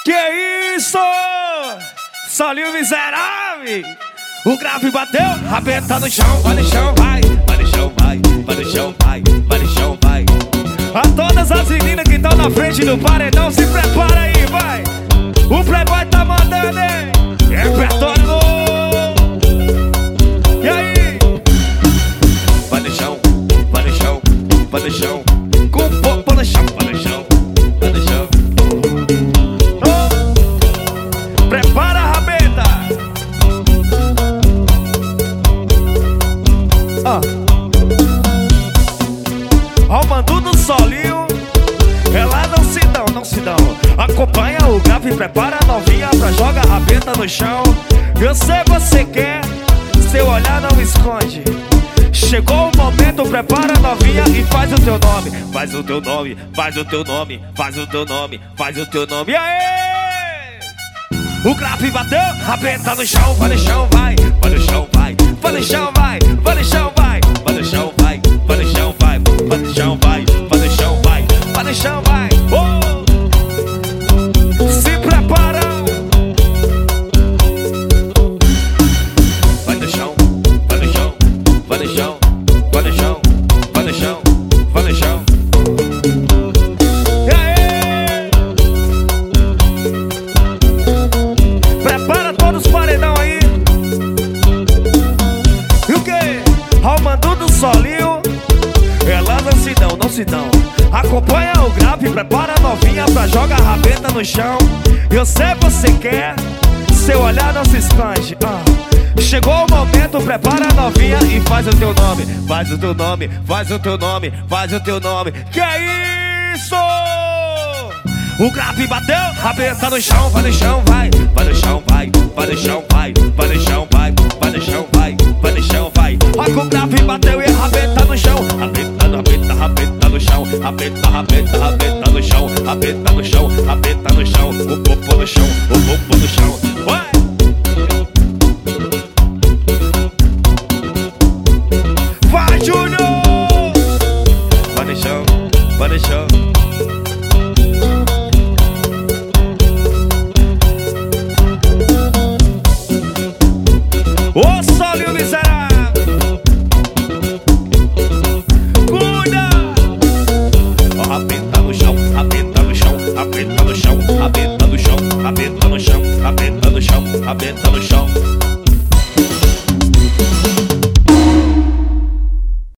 Que isso? Solinho miserável. O grave bateu, rabeta no chão, vai no chão, vai. Vai no chão, vai, vai no chão, vai. Vai no chão, vai. A todas as meninas que estão na frente do paredão, se prepara aí, vai. O playboy tá mandando, hein? Repertório novo. E aí? Vai no chão, vai no chão, vai no chão. Com o popo no chão, vai no chão, vai no chão. Oh. Prepara a rabeta. Ao mando do solinho, ela não se dão, não se dão. Acompanha o grave, prepara a novinha pra jogar a rabeta no chão. Eu sei você quer, seu olhar não esconde. Chegou o momento, prepara a novinha e faz o teu nome. Faz o teu nome, faz o teu nome, faz o teu nome, faz o teu nome. E aí? O grave bateu, rabeta no chão, vai no chão, vai. Vai no chão, vai, vai no chão, vai. Vai no chão, vai, vai no chão, vai. Vai no chão, vai, vai no chão, vai. Vai no chão, vai, vai no chão, vai. Oh! Se prepara. Vai no chão, vai no chão, vai no chão, vai no chão, vai no chão, vai no chão. E aí? Prepara todos os paredão aí. E o que? Ao mando do solinho, elas não se dão, não se dão. Acompanha o grave, prepara a novinha pra jogar a rabeta no chão. Eu sei você quer, seu olhar não se esconde. Chegou o momento, prepara a novinha e faz o teu nome. Faz o teu nome, faz o teu nome, faz o teu nome. Que isso? O grave bateu, rabeta no chão, vai no chão, vai. Vai no chão, vai, vai no chão, vai. Vai no chão, vai, vai no chão, vai. Vai no chão, vai. Olha que o grave bateu e a rabeta no chão. Rabeta, rabeta, rabeta no chão. Rabeta, rabeta, rabeta no chão. Rabeta no chão, rabeta no chão. O popo no chão, o popo no chão. Vai! Vai, Júnior! Vai no chão, vai no chão.